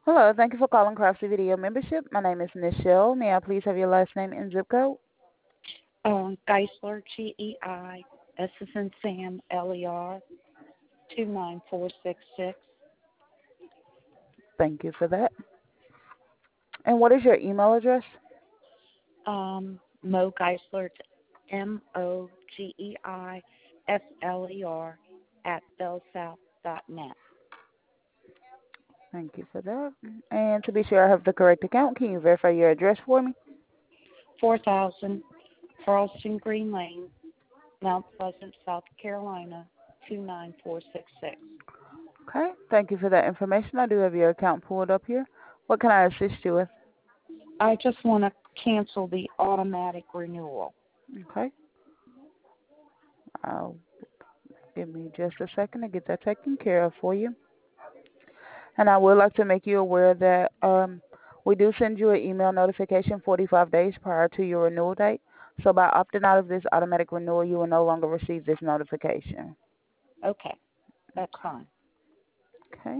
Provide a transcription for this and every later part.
Hello, thank you for calling Craftsy Video Membership. My name is Nichelle. May I please have your last name and zip code? Geisler, G-E-I, S as in Sam, L-E-R, 29466. Thank you for that. And what is your email address? Mo Geisler, MOGEISLER, at bellsouth.net. Thank you for that. And to be sure I have the correct account, can you verify your address for me? 4000 Charleston Green Lane, Mount Pleasant, South Carolina, 29466. Okay, thank you for that information. I do have your account pulled up here. What can I assist you with? I just want to cancel the automatic renewal. Okay. I'll give me just a second to get that taken care of for you. And I would like to make you aware that we do send you an email notification 45 days prior to your renewal date. So by opting out of this automatic renewal, you will no longer receive this notification. Okay, that's fine. Okay.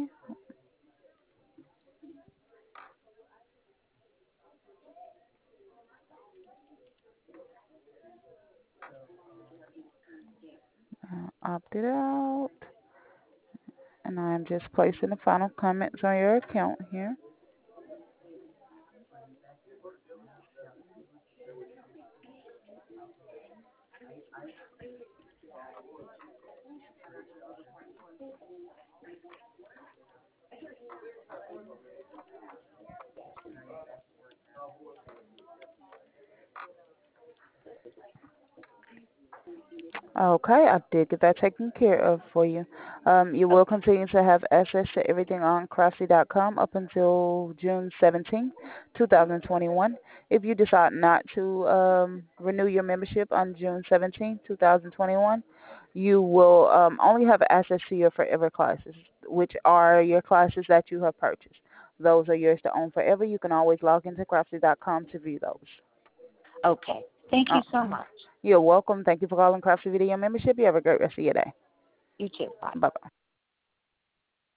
Opted out. And I'm just placing the final comments on your account here. Okay, I did get that taken care of for you. You will continue to have access to everything on Craftsy.com up until June 17, 2021. If you decide not to renew your membership on June 17, 2021, you will only have access to your forever classes, which are your classes that you have purchased. Those are yours to own forever. You can always log into Craftsy.com to view those. Okay, thank you so Uh, much. you're welcome. Thank you for calling Craftsy Video Membership. You have a great rest of your day. You too. Bye. Bye-bye.